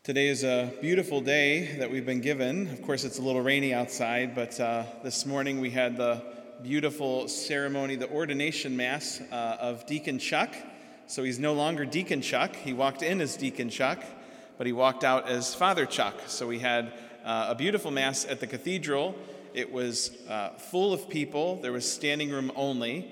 Today is a beautiful day that we've been given. Of course, it's a little rainy outside, but this morning we had the beautiful ceremony, the ordination mass of Deacon Chuck. So he's no longer Deacon Chuck. He walked in as Deacon Chuck, but he walked out as Father Chuck. So we had a beautiful mass at the cathedral. It was full of people. There was standing room only,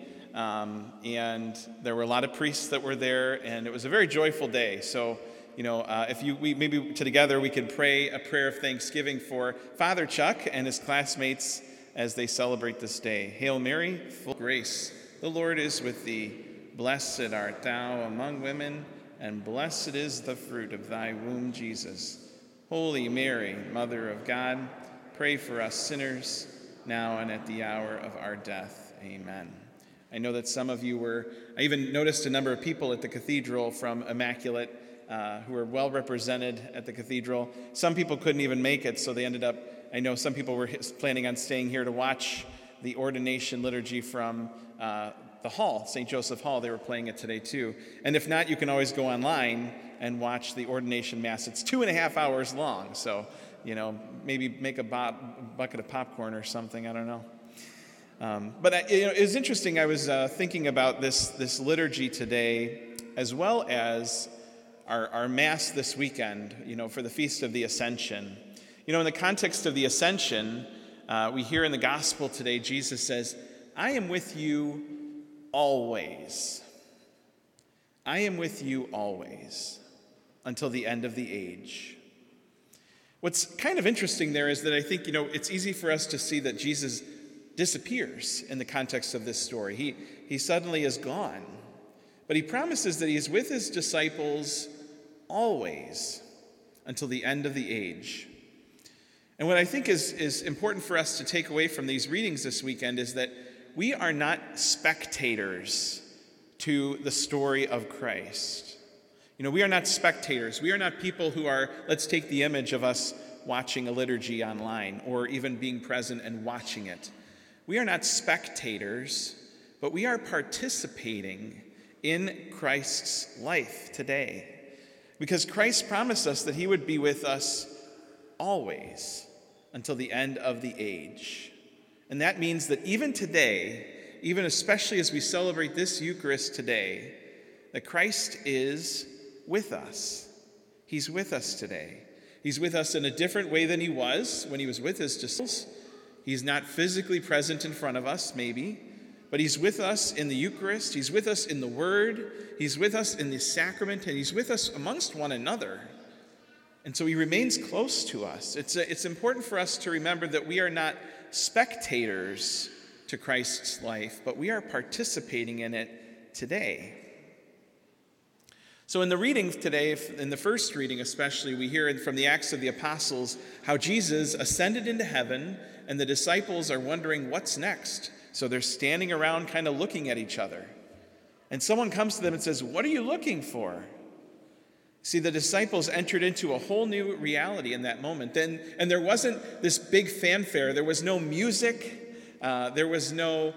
and there were a lot of priests that were there, and it was a very joyful day. So if we maybe together we could pray a prayer of thanksgiving for Father Chuck and his classmates as they celebrate this day. Hail Mary, full of grace, the Lord is with thee. Blessed art thou among women, and blessed is the fruit of thy womb, Jesus. Holy Mary, Mother of God, pray for us sinners, now and at the hour of our death. Amen. I know that some of you I even noticed a number of people at the cathedral from Immaculate who were well represented at the cathedral. Some people couldn't even make it, so they ended up, I know some people were planning on staying here to watch the ordination liturgy from the hall, St. Joseph Hall. They were playing it today too. And if not, you can always go online and watch the ordination mass. It's 2.5 hours long, so, maybe make a bucket of popcorn or something, I don't know. But it was interesting. I was thinking about this liturgy today, as well as our Mass this weekend, for the Feast of the Ascension. In the context of the Ascension, we hear in the Gospel today, Jesus says, I am with you always. I am with you always, until the end of the age. What's kind of interesting there is that I think, it's easy for us to see that Jesus disappears in the context of this story. He suddenly is gone. But he promises that he is with his disciples always until the end of the age. And what I think is important for us to take away from these readings this weekend is that we are not spectators to the story of Christ. We are not spectators. We are not people who are, let's take the image of us watching a liturgy online or even being present and watching it. We are not spectators, but we are participating in Christ's life today. Because Christ promised us that he would be with us always until the end of the age. And that means that even today, even especially as we celebrate this Eucharist today, that Christ is with us. He's with us today. He's with us in a different way than he was when he was with his disciples. He's not physically present in front of us, maybe, but he's with us in the Eucharist. He's with us in the Word. He's with us in the sacrament, and he's with us amongst one another. And so he remains close to us. It's important for us to remember that we are not spectators to Christ's life, but we are participating in it today. So in the reading today, in the first reading especially, we hear from the Acts of the Apostles how Jesus ascended into heaven, and the disciples are wondering what's next. So they're standing around kind of looking at each other. And someone comes to them and says, "What are you looking for?" See, the disciples entered into a whole new reality in that moment. And there wasn't this big fanfare. There was no music. There was no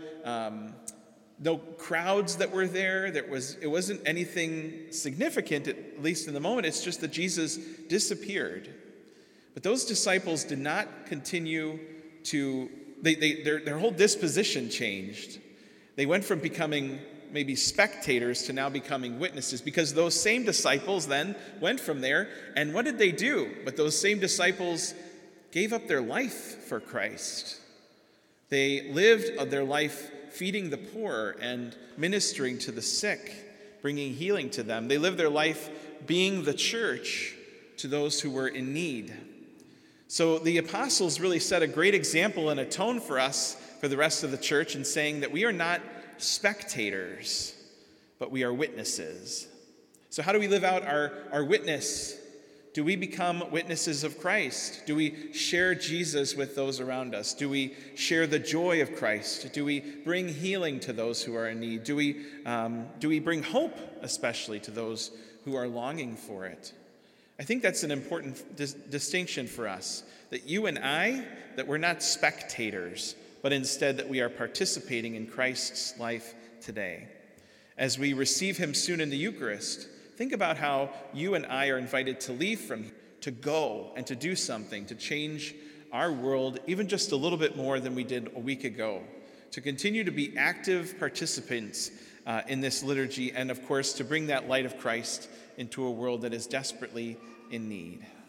crowds that were there. It wasn't anything significant, at least in the moment. It's just that Jesus disappeared. But those disciples did not continue to... Their whole disposition changed. They went from becoming maybe spectators to now becoming witnesses, because those same disciples then went from there, and what did they do? But those same disciples gave up their life for Christ. They lived their life feeding the poor and ministering to the sick, bringing healing to them. They lived their life being the church to those who were in need. So the apostles really set a great example and a tone for us, for the rest of the church, in saying that we are not spectators, but we are witnesses. So how do we live out our witness? Do we become witnesses of Christ? Do we share Jesus with those around us? Do we share the joy of Christ? Do we bring healing to those who are in need? Do we bring hope, especially to those who are longing for it? I think that's an important distinction for us, that you and I, that we're not spectators, but instead that we are participating in Christ's life today. As we receive him soon in the Eucharist, think about how you and I are invited to leave from here, to go and to do something, to change our world even just a little bit more than we did a week ago, to continue to be active participants in this liturgy, and of course, to bring that light of Christ into a world that is desperately in need.